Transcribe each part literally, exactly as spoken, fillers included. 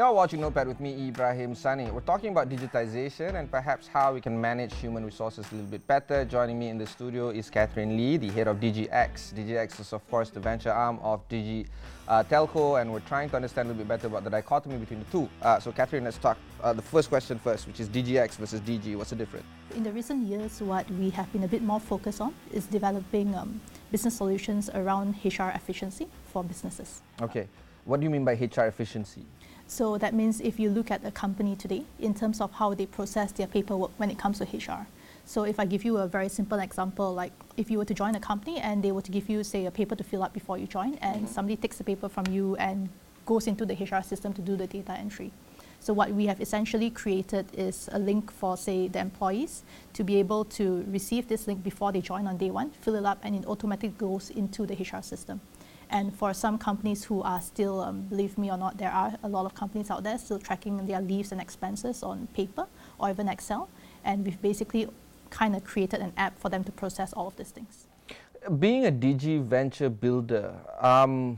You're watching Notepad with me, Ibrahim Sani. We're talking about digitization and perhaps how we can manage human resources a little bit better. Joining me in the studio is Catherine Lee, the head of DigiX. DigiX is, of course, the venture arm of Digi uh, Telco, and we're trying to understand a little bit better about the dichotomy between the two. Uh, so, Catherine, let's talk uh, the first question first, which is DigiX versus Digi. What's the difference? In the recent years, what we have been a bit more focused on is developing um, business solutions around H R efficiency for businesses. Okay. What do you mean by H R efficiency? So that means if you look at a company today in terms of how they process their paperwork when it comes to H R. So if I give you a very simple example, like if you were to join a company and they were to give you, say, a paper to fill out before you join, and mm-hmm. somebody takes the paper from you and goes into the H R system to do the data entry. So what we have essentially created is a link for, say, the employees to be able to receive this link before they join on day one, fill it up, and it automatically goes into the H R system. And for some companies who are still, um, believe me or not, there are a lot of companies out there still tracking their leaves and expenses on paper or even Excel. And we've basically kind of created an app for them to process all of these things. Being a Digi venture builder, um,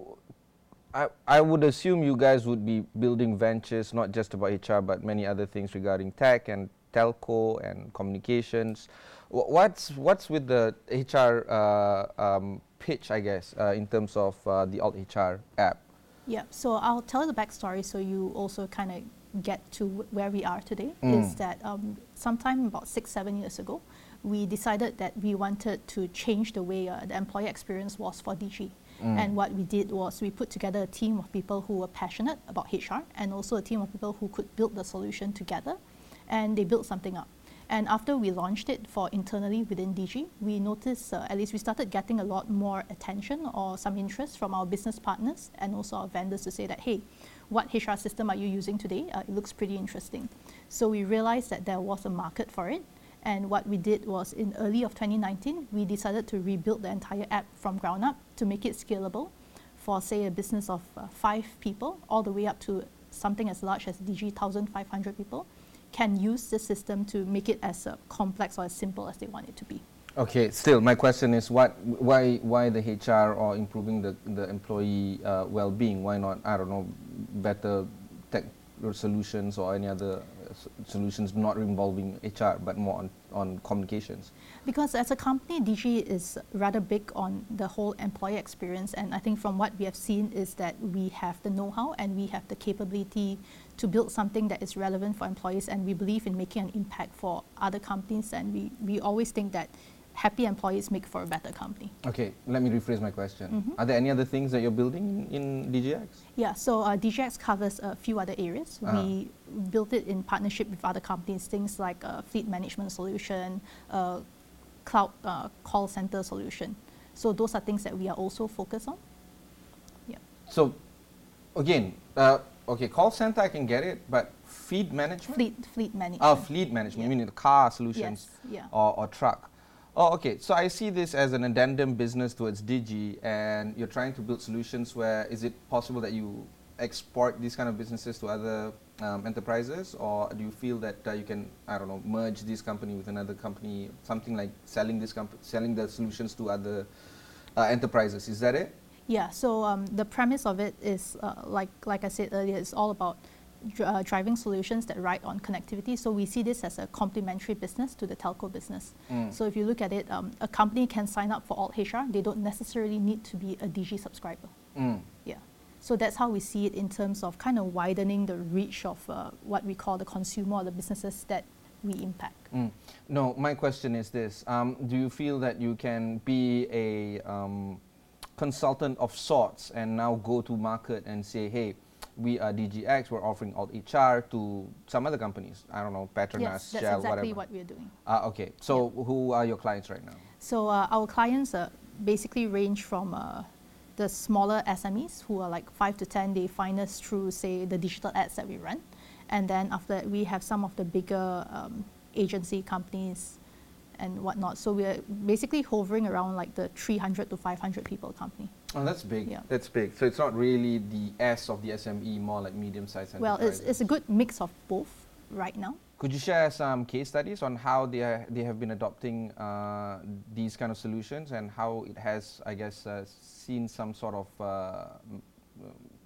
I, I would assume you guys would be building ventures, not just about H R, but many other things regarding tech and telco and communications. What's, what's with the H R uh, um, pitch, I guess, uh, in terms of uh, the Alt H R app? Yeah, so I'll tell you the backstory so you also kind of get to where we are today. Mm. Is that um, sometime about six, seven years ago, we decided that we wanted to change the way uh, the employee experience was for Digi. Mm. And what we did was we put together a team of people who were passionate about H R and also a team of people who could build the solution together, and they built something up. And after we launched it for internally within Digi, we noticed, uh, at least we started getting a lot more attention or some interest from our business partners and also our vendors to say that, hey, what H R system are you using today? Uh, it looks pretty interesting. So we realized that there was a market for it. And what we did was in early of twenty nineteen, we decided to rebuild the entire app from ground up to make it scalable for, say, a business of uh, five people all the way up to something as large as Digi one thousand five hundred people can use the system to make it as uh, complex or as simple as they want it to be. Okay, still, my question is what, why, why the H R or improving the, the employee uh, well-being? Why not, I don't know, better tech solutions or any other uh, solutions not involving H R but more on, on communications? Because as a company, Digi is rather big on the whole employee experience, and I think from what we have seen is that we have the know-how and we have the capability to build something that is relevant for employees, and we believe in making an impact for other companies, and we, we always think that happy employees make for a better company. Okay, let me rephrase my question. Mm-hmm. Are there any other things that you're building in, in DigiX? Yeah, so uh, DigiX covers a few other areas. Uh-huh. We built it in partnership with other companies, things like a fleet management solution, uh, cloud uh, call center solution. So those are things that we are also focused on. Yeah. So, again, uh, okay, call center I can get it, but fleet management? Fleet, fleet management. Oh, fleet management, Yeah. you mean the car solutions? Yes, yeah. or, or truck? Oh, okay, so I see this as an addendum business towards Digi, and you're trying to build solutions where, is it possible that you export these kind of businesses to other um, enterprises, or do you feel that uh, you can, I don't know, merge this company with another company, something like selling this comp selling the solutions to other uh, enterprises? Is that it? Yeah, so um, the premise of it is, uh, like, like I said earlier, it's all about dr uh, driving solutions that ride on connectivity. So we see this as a complementary business to the telco business. Mm. So if you look at it, um, a company can sign up for Alt H R. They don't necessarily need to be a Digi subscriber. Mm. Yeah. So that's how we see it in terms of kind of widening the reach of uh, what we call the consumer or the businesses that we impact. Mm. No, my question is this. Um, do you feel that you can be a um, consultant of sorts and now go to market and say, hey, we are DigiX, we're offering Alt H R to some other companies. I don't know, Petronas, yes, that's Shell, exactly whatever. what we're doing. Uh, okay, so yeah. Who are your clients right now? So uh, our clients uh, basically range from uh, the smaller S M Es who are like five to ten. They find us through, say, the digital ads that we run. And then after that, we have some of the bigger um, agency companies and whatnot. So we're basically hovering around like the three hundred to five hundred people company. Oh, that's big. Yeah. That's big. So it's not really the S of the S M E, more like medium-sized Well, enterprises. it's, it's a good mix of both right now. Could you share some case studies on how they, are, they have been adopting uh, these kind of solutions and how it has, I guess, uh, seen some sort of uh,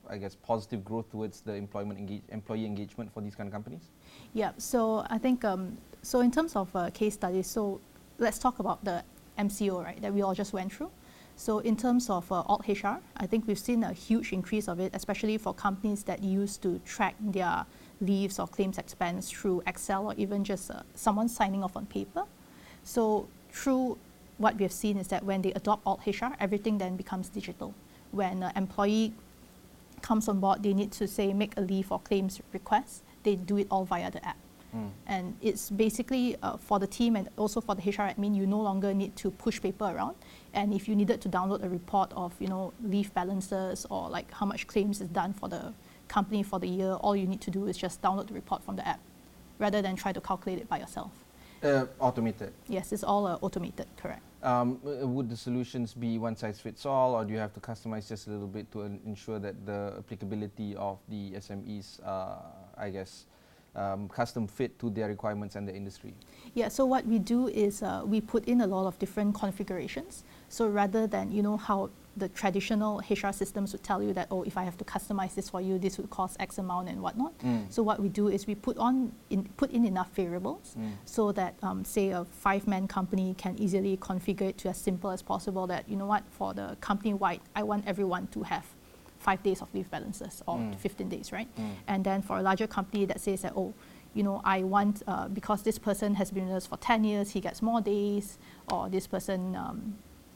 I guess, positive growth towards the employment engage, employee engagement for these kind of companies? Yeah, so I think, um, so in terms of uh, case studies, so let's talk about the M C O, right, that we all just went through. So in terms of uh, alt H R, I think we've seen a huge increase of it, especially for companies that used to track their leaves or claims expense through Excel or even just uh, someone signing off on paper. So through what we have seen is that when they adopt alt H R, everything then becomes digital. When an employee comes on board, they need to say make a leave or claims request, they do it all via the app. Mm. And it's basically uh, for the team and also for the H R admin, you no longer need to push paper around. And if you needed to download a report of, you know, leave balances or like how much claims is done for the company for the year, all you need to do is just download the report from the app rather than try to calculate it by yourself. Uh, automated? Yes, it's all uh, automated, correct. Um, would the solutions be one size fits all, or do you have to customize just a little bit to en- ensure that the applicability of the S M Es, uh, I guess, um, custom fit to their requirements and the industry? Yeah, so what we do is uh, we put in a lot of different configurations. So rather than, you know, how the traditional H R systems would tell you that, oh, if I have to customize this for you, this would cost X amount and whatnot. Mm. So what we do is we put on in, put in enough variables mm. so that, um, say, a five-man company can easily configure it to as simple as possible that, you know what, for the company-wide, I want everyone to have five days of leave balances or mm. fifteen days, right? Mm. And then for a larger company that says that, oh, you know, I want, uh, because this person has been with us for ten years, he gets more days, or this person um,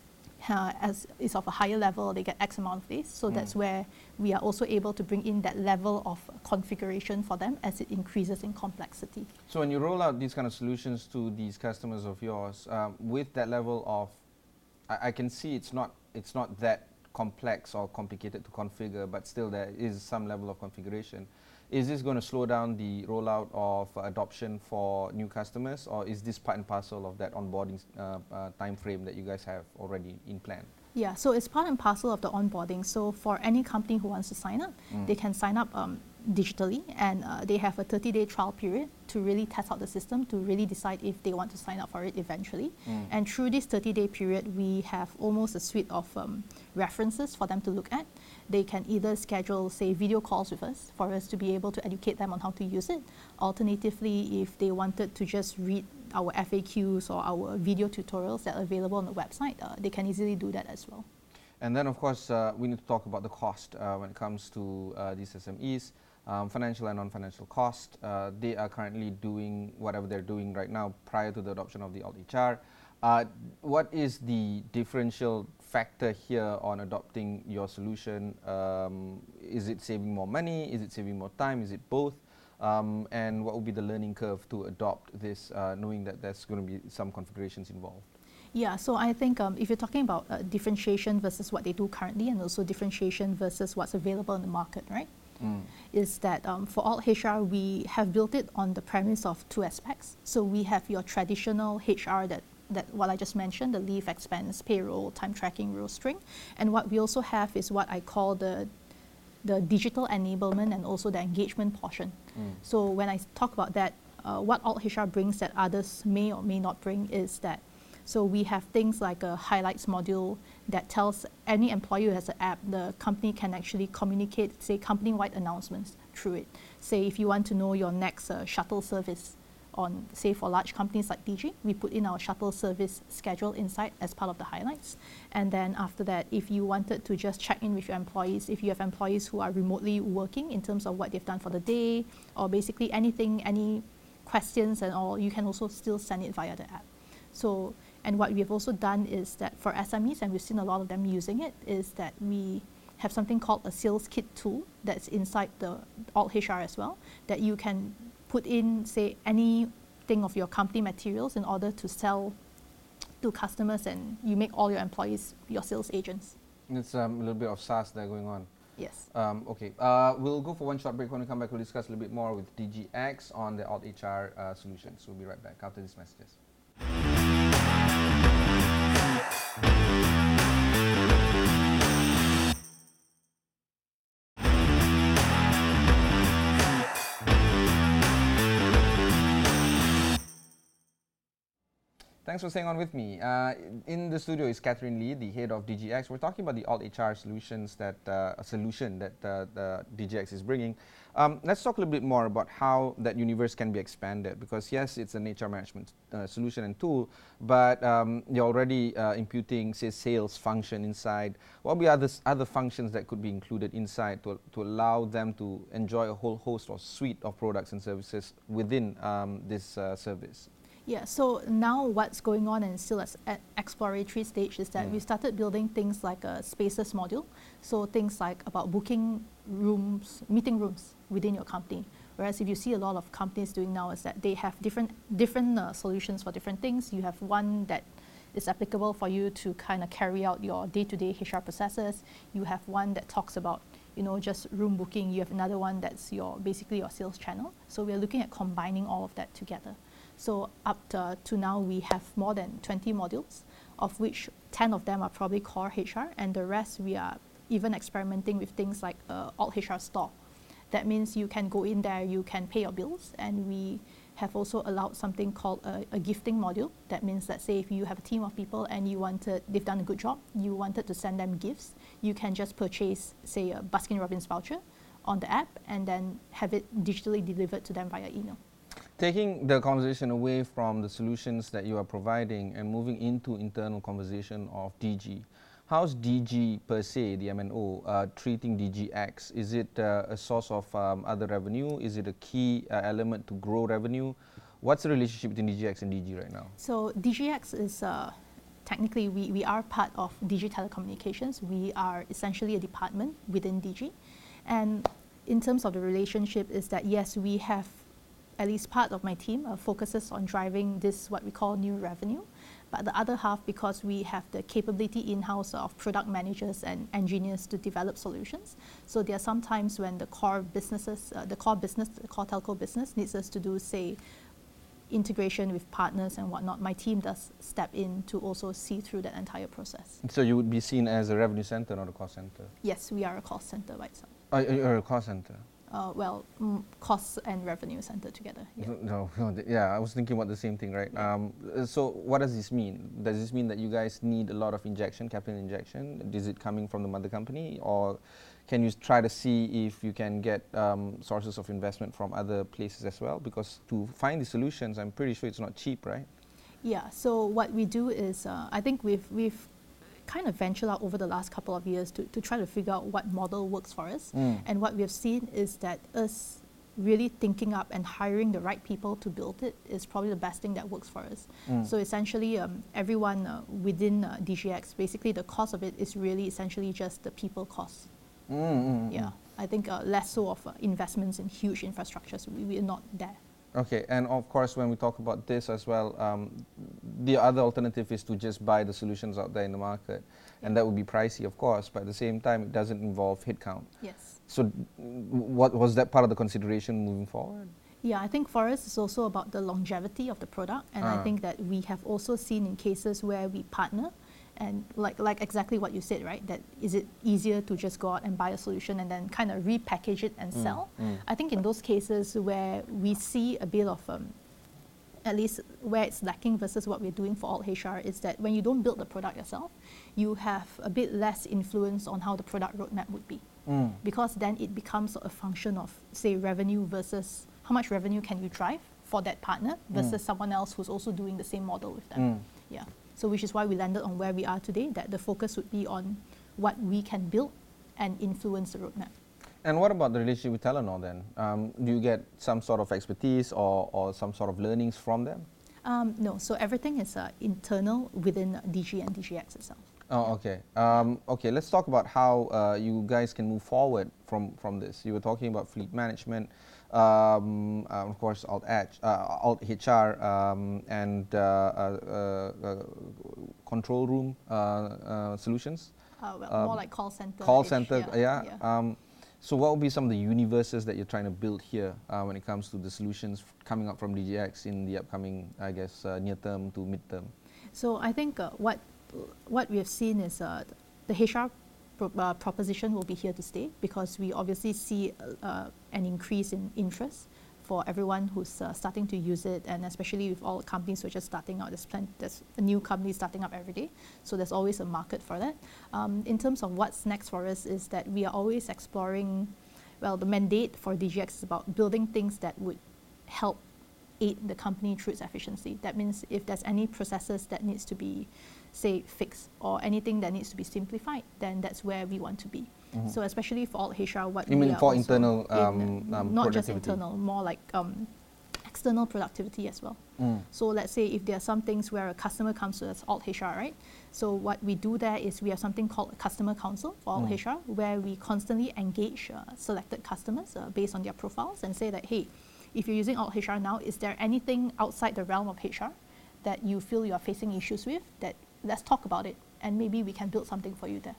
uh, as is of a higher level, they get X amount of days. So mm. that's where we are also able to bring in that level of configuration for them as it increases in complexity. So when you roll out these kind of solutions to these customers of yours, um, with that level of, I, I can see it's not, it's not that complex or complicated to configure, but still there is some level of configuration. Is this going to slow down the rollout of uh, adoption for new customers, or is this part and parcel of that onboarding uh, uh, time frame that you guys have already in plan? Yeah, so it's part and parcel of the onboarding. So for any company who wants to sign up, mm. they can sign up um, digitally, and uh, they have a thirty-day trial period to really test out the system, to really decide if they want to sign up for it eventually. Mm. And through this thirty-day period, we have almost a suite of um, references for them to look at. They can either schedule, say, video calls with us for us to be able to educate them on how to use it. Alternatively, if they wanted to just read our F A Qs or our video tutorials that are available on the website, uh, they can easily do that as well. And then, of course, uh, we need to talk about the cost uh, when it comes to uh, these S M Es. Um, financial and non-financial cost. Uh, they are currently doing whatever they're doing right now prior to the adoption of the alt H R. Uh, what is the differential factor here on adopting your solution? Um, is it saving more money? Is it saving more time? Is it both? Um, and what would be the learning curve to adopt this, uh, knowing that there's going to be some configurations involved? Yeah, so I think um, if you're talking about uh, differentiation versus what they do currently, and also differentiation versus what's available in the market, right? Mm. Is that um, for alt H R, we have built it on the premise of two aspects. So we have your traditional H R that, that what I just mentioned, the leave, expense, payroll, time tracking, rule string. And what we also have is what I call the the digital enablement and also the engagement portion. Mm. So when I talk about that, uh, what alt H R brings that others may or may not bring is that, so we have things like a highlights module that tells any employee who has an app, the company can actually communicate, say, company-wide announcements through it. Say, if you want to know your next uh, shuttle service on, say, for large companies like D G, we put in our shuttle service schedule inside as part of the highlights. And then after that, if you wanted to just check in with your employees, if you have employees who are remotely working in terms of what they've done for the day, or basically anything, any questions and all, you can also still send it via the app. So, and what we've also done is that for S M Es, and we've seen a lot of them using it, is that we have something called a sales kit tool that's inside the alt H R as well, that you can put in, say, anything of your company materials in order to sell to customers, and you make all your employees your sales agents. It's um, a little bit of SaaS there going on. Yes. Um, okay, uh, we'll go for one short break. When we come back, we'll discuss a little bit more with D G X on the alt H R uh, solutions. We'll be right back after these messages. Thanks for staying on with me. Uh, in the studio is Catherine Lee, the head of D G X. We're talking about the alt H R solutions that uh, a solution that uh, the D G X is bringing. Um, let's talk a little bit more about how that universe can be expanded. Because yes, it's an H R management uh, solution and tool, but um, you're already uh, imputing, say, sales function inside. What will be other other functions that could be included inside to to allow them to enjoy a whole host or suite of products and services within um, this uh, service? Yeah, so now what's going on and still as at exploratory stage is that Mm. we started building things like a spaces module. So things like about booking rooms, meeting rooms within your company. Whereas if you see a lot of companies doing now is that they have different different uh, solutions for different things. You have one that is applicable for you to kind of carry out your day-to-day H R processes. You have one that talks about, you know, just room booking. You have another one that's your basically your sales channel. So we're looking at combining all of that together. So up to, to now, we have more than twenty modules, of which ten of them are probably core H R, and the rest we are even experimenting with things like uh, alt H R store. That means you can go in there, you can pay your bills, and we have also allowed something called a, a gifting module. That means that, say, if you have a team of people and you wanted, they've done a good job, you wanted to send them gifts, you can just purchase, say, a Baskin Robbins voucher on the app and then have it digitally delivered to them via email. Taking the conversation away from the solutions that you are providing and moving into internal conversation of D G, how's D G per se, the M N O, uh, treating D G X? Is it uh, a source of um, other revenue? Is it a key uh, element to grow revenue? What's the relationship between D G X and D G right now? So D G X is, uh, technically, we, we are part of D G Telecommunications. We are essentially a department within D G. And in terms of the relationship is that, yes, we have at least part of my team uh, focuses on driving this, what we call new revenue. But the other half, because we have the capability in-house of product managers and engineers to develop solutions. So there are some times when the core businesses, uh, the core business, the core telco business needs us to do, say, integration with partners and whatnot. My team does step in to also see through that entire process. So you would be seen as a revenue center, not a cost center? Yes, we are a cost center by itself. Uh, you're a cost center? Uh, well, mm, costs and revenue center together. Yeah. No, no, th- yeah, I was thinking about the same thing, right? Yeah. Um, uh, so what does this mean? Does this mean that you guys need a lot of injection, capital injection? Is it coming from the mother company, or can you try to see if you can get um, sources of investment from other places as well? Because to find the solutions, I'm pretty sure it's not cheap, right? Yeah, so what we do is, uh, I think we've, we've kind of ventured out over the last couple of years to, to try to figure out what model works for us. Mm. And what we've seen is that us really thinking up and hiring the right people to build it is probably the best thing that works for us. Mm. So essentially, um, everyone uh, within uh, D G X, basically the cost of it is really essentially just the people cost. Mm, mm, Yeah, I think uh, less so of uh, investments in huge infrastructures. We, we are not there. Okay, and of course, when we talk about this as well, um, the other alternative is to just buy the solutions out there in the market, and that would be pricey, of course, but at the same time, it doesn't involve headcount. Yes. So, what was that part of the consideration moving forward? Yeah, I think for us, it's also about the longevity of the product, and Ah. I think that we have also seen in cases where we partner, and like like exactly what you said, right? That is it easier to just go out and buy a solution and then kind of repackage it and Mm, sell? mm. I think in those cases where we see a bit of um, at least where it's lacking versus what we're doing for alt H R is that when you don't build the product yourself, you have a bit less influence on how the product roadmap would be. Mm. Because then it becomes a function of, say, revenue versus how much revenue can you drive for that partner versus Mm. someone else who's also doing the same model with them. Mm. Yeah. So which is why we landed on where we are today, that the focus would be on what we can build and influence the roadmap. And what about the relationship with Telenor then? Um, do you get some sort of expertise or, or some sort of learnings from them? Um, no, so everything is uh, internal within D G and D G X itself. Oh, okay. Um, okay, let's talk about how uh, you guys can move forward from, from this. You were talking about fleet management, um, uh, of course, alt, H, uh, alt H R, um, and uh, uh, uh, control room uh, uh, solutions. Uh, well, Um, more like call center. Call center, yeah. yeah. Um, so what would be some of the universes that you're trying to build here uh, when it comes to the solutions f- coming up from D G X in the upcoming, I guess, uh, near term to mid term? So I think uh, what what we have seen is uh, the H R pro- uh, proposition will be here to stay, because we obviously see uh, an increase in interest for everyone who's uh, starting to use it, and especially with all companies who are just starting out. There's, plenty, there's a new company starting up every day, so there's always a market for that. Um, in terms of what's next for us is that we are always exploring, well, the mandate for D G X is about building things that would help aid the company through its efficiency. That means if there's any processes that needs to be, say, fixed, or anything that needs to be simplified, then that's where we want to be. Mm-hmm. So especially for alt H R, what you we mean are for also internal um, in, um, not just internal, more like um, external productivity as well. Mm. So let's say if there are some things where a customer comes to us, alt H R, right? So what we do there is we have something called a customer council for alt mm. H R, where we constantly engage uh, selected customers uh, based on their profiles and say that, hey, if you're using alt H R now, is there anything outside the realm of H R that you feel you are facing issues with? That let's talk about it, and maybe we can build something for you there.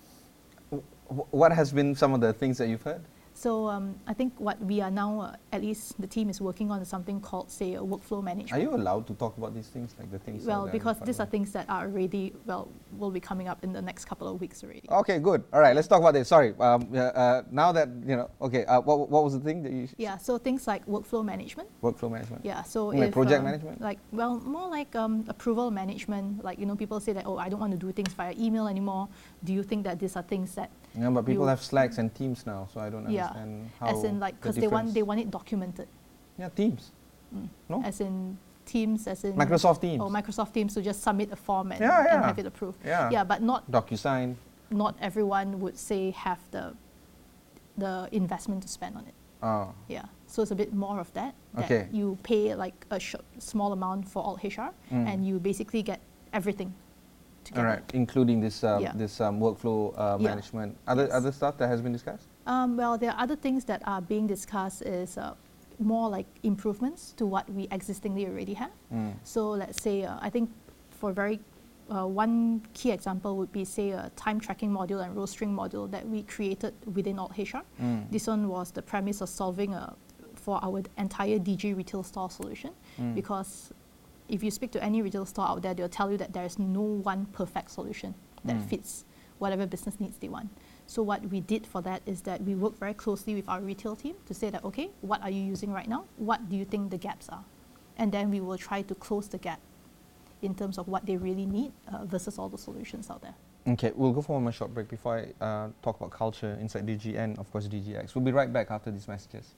What has been some of the things that you've heard? So um, I think what we are now, uh, at least the team is working on is something called, say, a workflow management. Are you allowed to talk about these things, like the things? Well, because these are things that are already, well, will be coming up in the next couple of weeks already. Okay, good. All right, let's talk about this. Sorry. Um, uh, uh, now that, you know, okay, uh, what, what was the thing that you... Yeah, so things like workflow management. Workflow management. Yeah, so like if, project um, management? Like, well, more like um, approval management. Like, you know, people say that, oh, I don't want to do things via email anymore. Do you think that these are things that... Yeah, but people have Slacks and Teams now, so I don't yeah, understand how. As in, like, because the they want they want it documented. Yeah, Teams. Mm. No. As in Teams, as in Microsoft Teams. Or Microsoft Teams to just submit a form and, yeah, yeah. and have it approved. Yeah. Yeah, but not DocuSign. Not everyone would say have the the investment to spend on it. Oh. Yeah. So it's a bit more of that. That okay. You pay like a sh- small amount for alt H R, mm. and you basically get everything. All right, including this um, yeah. this um, workflow uh, yeah. management. Other yes. other stuff that has been discussed? Um, well, there are other things that are being discussed is uh, more like improvements to what we existingly already have. Mm. So let's say, uh, I think for very uh, one key example would be, say, a time tracking module and rostering module that we created within alt H R. Mm. This one was the premise of solving a, for our entire D G retail store solution, mm. because if you speak to any retail store out there, they'll tell you that there is no one perfect solution that mm. fits whatever business needs they want. So what we did for that is that we worked very closely with our retail team to say that, okay, what are you using right now? What do you think the gaps are? And then we will try to close the gap in terms of what they really need uh, versus all the solutions out there. Okay, we'll go for one more short break before I uh, talk about culture inside D G and, of course, D G X. We'll be right back after these messages.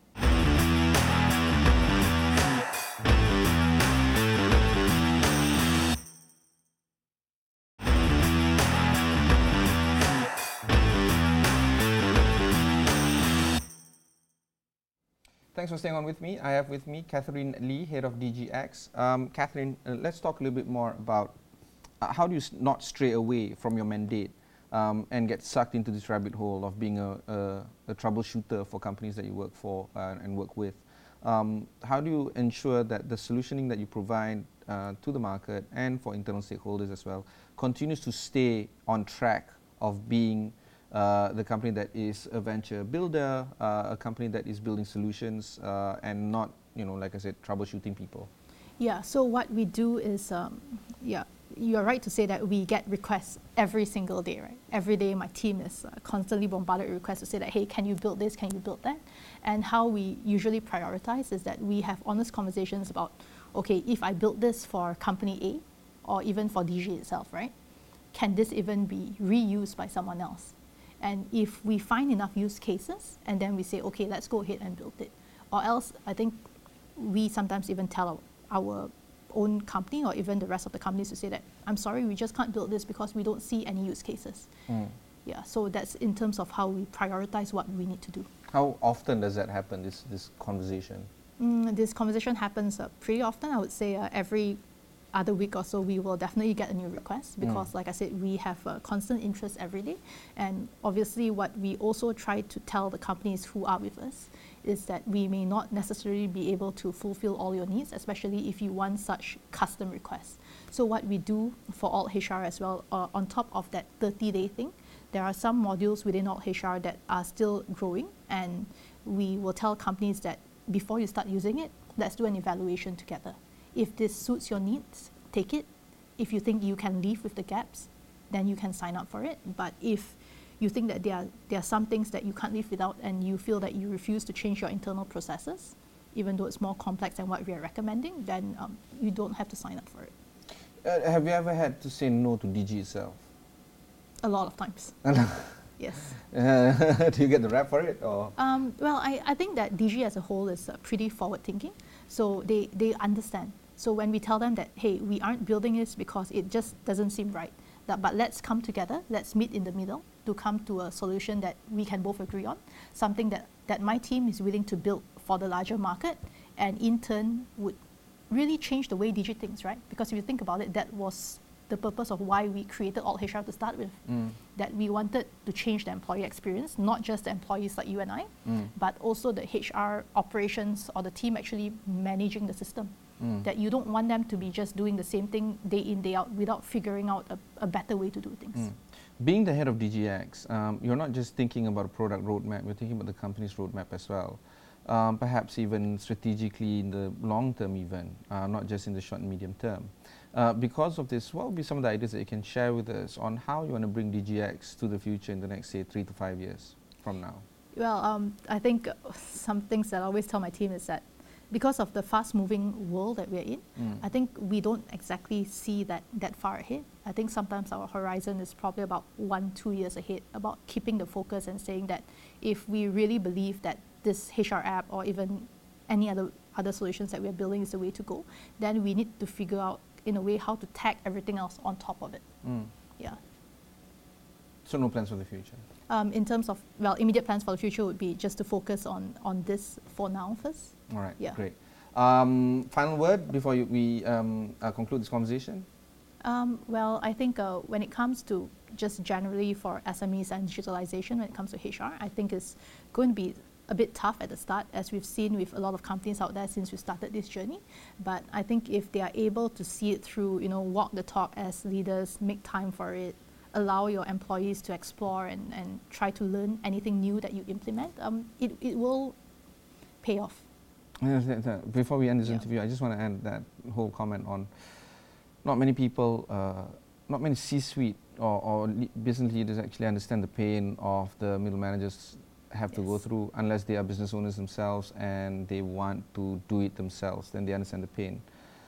Thanks for staying on with me. I have with me Catherine Lee, head of D G X. Um, Catherine, uh, let's talk a little bit more about uh, how do you s- not stray away from your mandate um, and get sucked into this rabbit hole of being a, a, a troubleshooter for companies that you work for uh, and work with. Um, how do you ensure that the solutioning that you provide uh, to the market and for internal stakeholders as well continues to stay on track of being Uh, the company that is a venture builder, uh, a company that is building solutions, uh, and not, you know, like I said, troubleshooting people? Yeah, so what we do is, um, yeah, you're right to say that we get requests every single day, right? Every day my team is uh, constantly bombarded with requests to say that, hey, can you build this, can you build that? And how we usually prioritize is that we have honest conversations about, okay, if I build this for company A, or even for D G itself, right? Can this even be reused by someone else? And if we find enough use cases, and then we say, okay, let's go ahead and build it. Or else, I think we sometimes even tell our, our own company or even the rest of the companies to say that, I'm sorry, we just can't build this because we don't see any use cases. Mm. Yeah, so that's in terms of how we prioritize what we need to do. How often does that happen, this, this conversation? Mm, this conversation happens uh, pretty often. I would say uh, every other week or so, we will definitely get a new request because, mm. like I said, we have a constant interest every day. And obviously, what we also try to tell the companies who are with us is that we may not necessarily be able to fulfill all your needs, especially if you want such custom requests. So what we do for alt H R as well, uh, on top of that thirty-day thing, there are some modules within alt H R that are still growing, and we will tell companies that before you start using it, let's do an evaluation together. If this suits your needs, take it. If you think you can live with the gaps, then you can sign up for it. But if you think that there are, there are some things that you can't live without and you feel that you refuse to change your internal processes, even though it's more complex than what we are recommending, then um, you don't have to sign up for it. Uh, have you ever had to say no to D G itself? A lot of times. Yes. Uh, do you get the rap for it, or? Um, well, I, I think that D G as a whole is uh, pretty forward-thinking, so they, they understand. So when we tell them that, hey, we aren't building this because it just doesn't seem right, that, but let's come together, let's meet in the middle to come to a solution that we can both agree on, something that, that my team is willing to build for the larger market, and in turn would really change the way D G thinks, right? Because if you think about it, that was the purpose of why we created Alt H R to start with, Mm. that we wanted to change the employee experience, not just the employees like you and I, Mm. but also the H R operations or the team actually managing the system. Mm. That you don't want them to be just doing the same thing day in, day out without figuring out a, a better way to do things. Mm. Being the head of D G X, um, you're not just thinking about a product roadmap, you're thinking about the company's roadmap as well. Um, perhaps even strategically in the long term even, uh, not just in the short and medium term. Uh, because of this, what would be some of the ideas that you can share with us on how you want to bring D G X to the future in the next, say, three to five years from now? Well, um, I think some things that I always tell my team is that because of the fast-moving world that we're in, Mm. I think we don't exactly see that, that far ahead. I think sometimes our horizon is probably about one, two years ahead, about keeping the focus and saying that if we really believe that this H R app or even any other, other solutions that we're building is the way to go, then we need to figure out in a way how to tag everything else on top of it. Mm. Yeah. So no plans for the future? Um, in terms of, well, immediate plans for the future would be just to focus on, on this for now first. All right, Yeah. great. Um, final word before you, we um, uh, conclude this conversation? Um, well, I think uh, when it comes to just generally for S M Es and digitalization, when it comes to H R, I think it's going to be a bit tough at the start, as we've seen with a lot of companies out there since we started this journey. But I think if they are able to see it through, you know, walk the talk as leaders, make time for it, allow your employees to explore and, and try to learn anything new that you implement, um, it, it will pay off. Yes, yes, yes. Before we end this Yeah. interview, I just want to add that whole comment on not many people, uh, not many C-suite or, or le- business leaders actually understand the pain of the middle managers have to go Yes. through, unless they are business owners themselves and they want to do it themselves, then they understand the pain.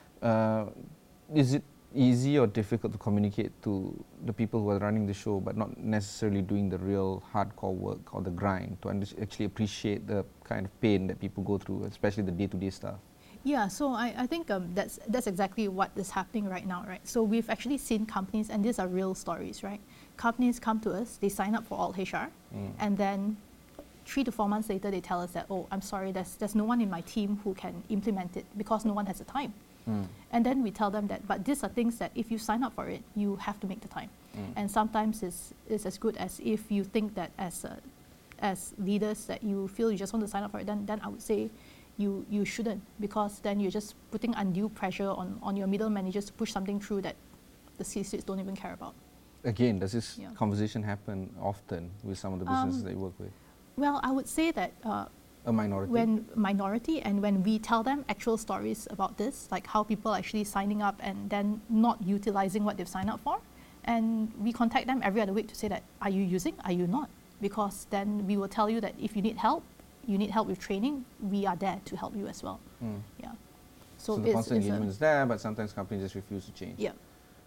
Uh, is it easy or difficult to communicate to the people who are running the show but not necessarily doing the real hardcore work or the grind to under- actually appreciate the kind of pain that people go through, especially the day-to-day stuff? Yeah, so I, I think um, that's, that's exactly what is happening right now, right? So we've actually seen companies, and these are real stories, right? Companies come to us, they sign up for Alt H R, Mm. and then three to four months later, they tell us that, oh, I'm sorry, there's, there's no one in my team who can implement it because no one has the time. Mm. And then we tell them that, but these are things that if you sign up for it, you have to make the time. Mm. And sometimes it's, it's as good as if you think that as a, as leaders that you feel you just want to sign up for it, then, then I would say you, you shouldn't, because then you're just putting undue pressure on, on your middle managers to push something through that the C-suites don't even care about. Again, does this Yeah. conversation happen often with some of the businesses Um, that you work with? Well, I would say that uh, A minority? when minority and when we tell them actual stories about this, like how people are actually signing up and then not utilizing what they've signed up for, and we contact them every other week to say that, are you using, are you not? Because then we will tell you that if you need help, you need help with training, we are there to help you as well. Mm. Yeah. So, So, the it's, constant it's engagement a, is there, but sometimes companies just refuse to change. yeah.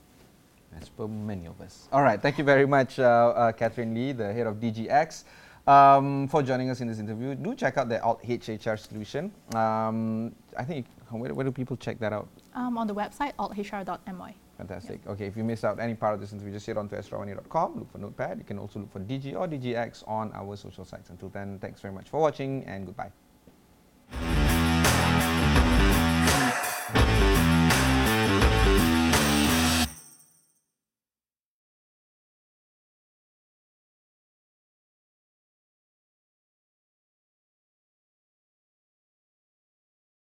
As per many of us. All right, thank you very much, uh, uh, Catherine Lee, the head of D G X, um, for joining us in this interview. Do check out the Alt H R solution. Um, I think, where, where do people check that out? Um, on the website, alt h r dot m y. Fantastic. Okay, if you missed out any part of this interview, just head on to astrawani dot com, look for Notepad. You can also look for D G or D G X on our social sites. Until then, thanks very much for watching and goodbye.